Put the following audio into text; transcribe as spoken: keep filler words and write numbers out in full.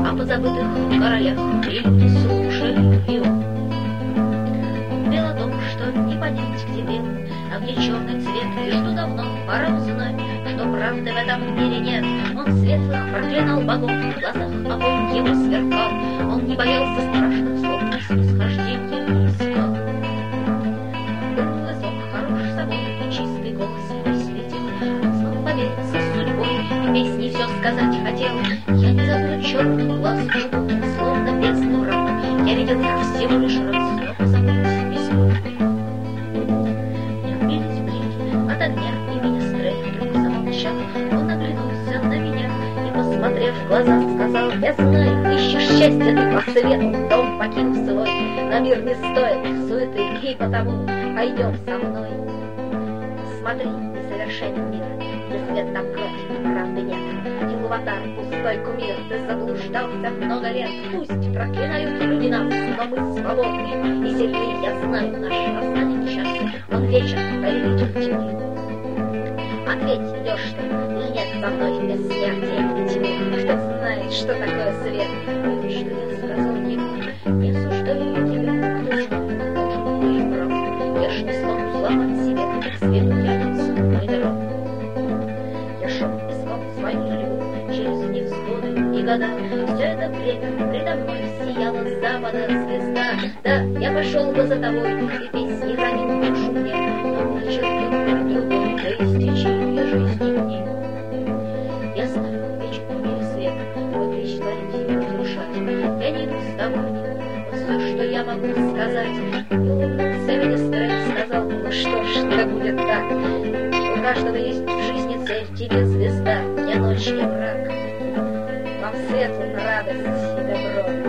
о позабытых королях и слушали его. Дело в том, что не понять к тебе, а где черный цвет, и что давно пора узнать, что правды в этом мире нет. Он светлых проклинал богов, в глазах огонь его сверкал, он не боялся страшных слов, снисхождения не искал. Был высок, хорош собой, и чистый голос высветил, он смог повериться с судьбой, и песни все сказать хотел. Я не забуду черный глаз, глубокий, словно бездну рак, я видел их всего лишь раз, но позабыть не смог. Не отбились блики от огня, и министрель вдруг замолчал. Он оглянулся на меня и, посмотрев в глаза, сказал: я знаю, ищешь счастье ты по свету, дом покинув свой, на мир не стоит суеты, и потому пойдем со мной. Смотри, несовершенен мир, где свет там кровь, правды нет. Илуватар, пустой кумир, ты заблуждался много лет. Пусть проклинают люди нас, но мы свободны и сильны. Я знаю, наш останется час, он вечен, повелитель тьмы. Ответь, идешь ты или нет со мной без смерти и тьмы? Кто знает, что такое свет? И что я сказал ему: не осуждаю тебя, кто знает, может, ты и прав. Я ж не смогу сломать себя, к свету тянется мой дорог. Я шел, искал свою судьбу через невзгоды и года. Все это время предо мной сияла с запада звезда. Да, я пошел бы за тобой, и песни ранил душу мне, но начертил путь другой до истечения жизни дней. Я знаю, вечен в мире свет, твой клич творить и разрушать. Я не иду с тобой, вот все, что я могу сказать. И улыбнулся министр и сказал: ну что ж, да будет так. У каждого есть в жизни цель, тебе звезда, мне ночь, я враг. Вам светлым радость и добро.